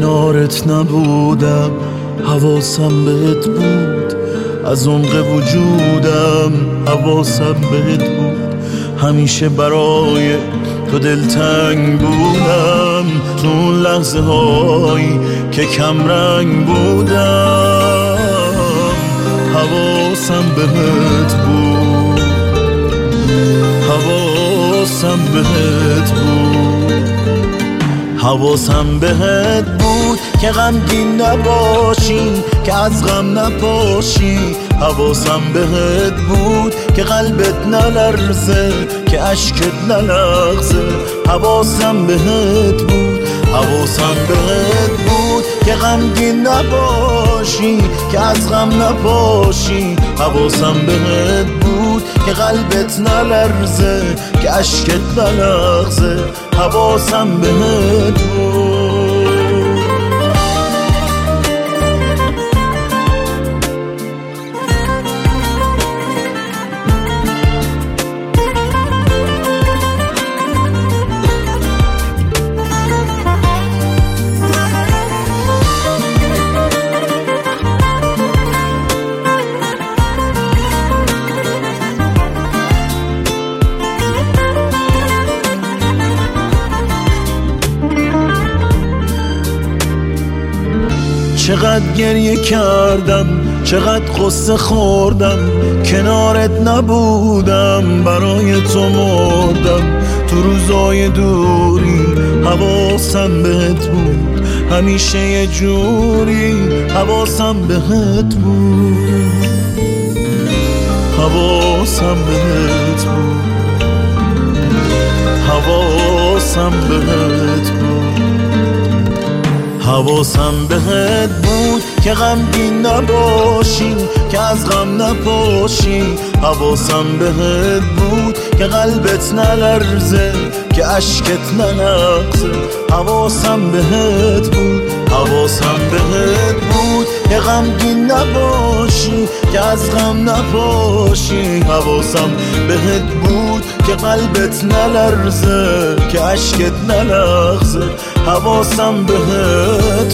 کنارت نبودم، حواسم بهت بود، از عمق وجودم حواسم بهت بود. همیشه برای تو دلتنگ بودم، تو اون لحظه هایی که کم رنگ بودم حواسم بهت بود، حواسم بهت بود، حواسم بهت بود که غمگین نباشی، که از غم نپاشی. حواسم بهت بود که قلبت نلرزه، که اشکت نلغزه. حواسم بهت بود، حواسم بهت بود که غمگین نباشی، که از غم نپاشی. حواسم بهت بود که قلبت نلرزه، که اشکت نلغزه. حواسم بهت بود. چقدر گریه کردم، چقدر قصه خوردم، کنارت نبودم، برای تو مردم. تو روزای دوری حواسم بهت بود، همیشه یه جوری حواسم بهت بود، حواسم بهت بود، حواسم بهت بود. حواسم بهت بود که غمگین نباشی، که از غم نپاشی. حواسم بهت بود که قلبت نلرزه، که اشکت نلغزه. حواسم بهت بود، حواسم بهت بود که غمگین نباشی، که از غم نپاشی. حواسم بهت بود که قلبت نلرزه، که اشکت نلغزه. حواسم بهت